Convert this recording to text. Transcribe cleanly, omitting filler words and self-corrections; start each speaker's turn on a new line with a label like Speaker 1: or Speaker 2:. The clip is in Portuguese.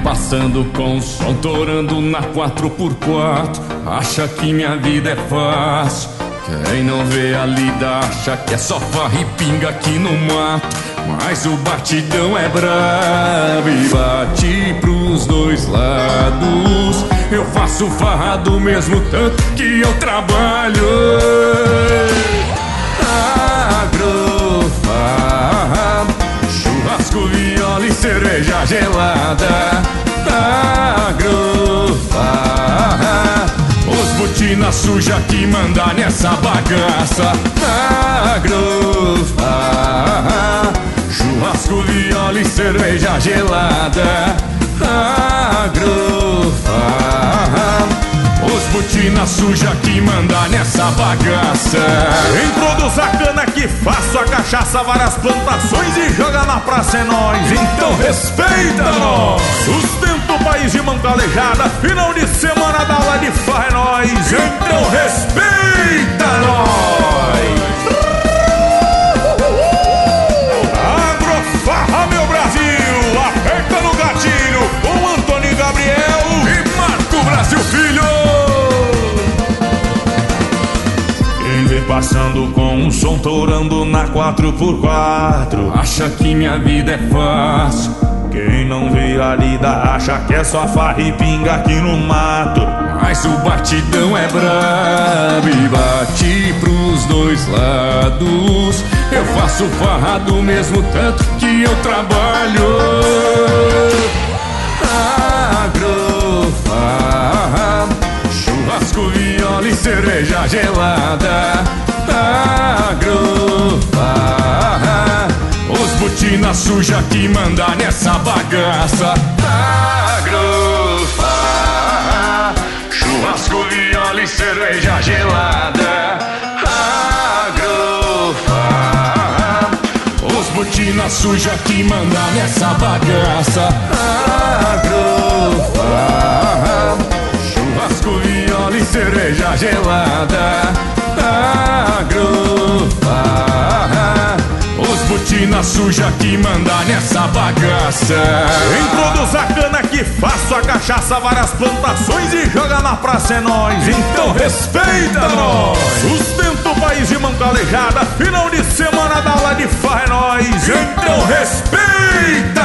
Speaker 1: passando com o som torando na 4x4. Acha que minha vida é fácil. Quem não vê a lida acha que é só farra e pinga aqui no mato. Mas o batidão é brabo e bate pros dois lados. Eu faço farra do mesmo tanto que eu trabalho. Agrofarra, churrasco, viola e cerveja gelada. Agrofarra, os botina suja que manda nessa bagaça. Agrofarra, churrasco, viola e cerveja gelada. Agrofarra, os botina suja que manda nessa bagaça.
Speaker 2: Quem produz a cana que faço a cachaça, várias plantações e joga na praça é nós. Então respeita nós. Sustenta o país de mão calejada, final de semana da aula de farra é nós. Então respeita nós. Agrofarra, meu Brasil, aperta no gatilho com Antônio Gabriel
Speaker 1: e Marco Brasil Filho.
Speaker 2: Quem vê passando com um som torando na 4x4
Speaker 1: acha que minha vida é fácil.
Speaker 2: Quem não vê a lida acha que é só farra e pinga aqui no mato.
Speaker 1: Mas o batidão é brabo e bate pros dois lados. Eu faço farra do mesmo tanto que eu trabalho. Agrofarra, churrasco, viola e cerveja gelada. Agrofarra, os botina suja que manda nessa bagaça. Agrofarra, churrasco, viola e cerveja gelada. Agrofarra, os botina suja que manda nessa bagaça. Agrofarra, churrasco, viola e cerveja gelada. Agrofarra, os botina suja que manda nessa bagaça.
Speaker 2: Quem produz a cana que faço a cachaça, várias plantações e joga na praça é nós. Então respeita nós. Sustenta o país de mão calejada, final de semana da aula de farra é nós. Então respeita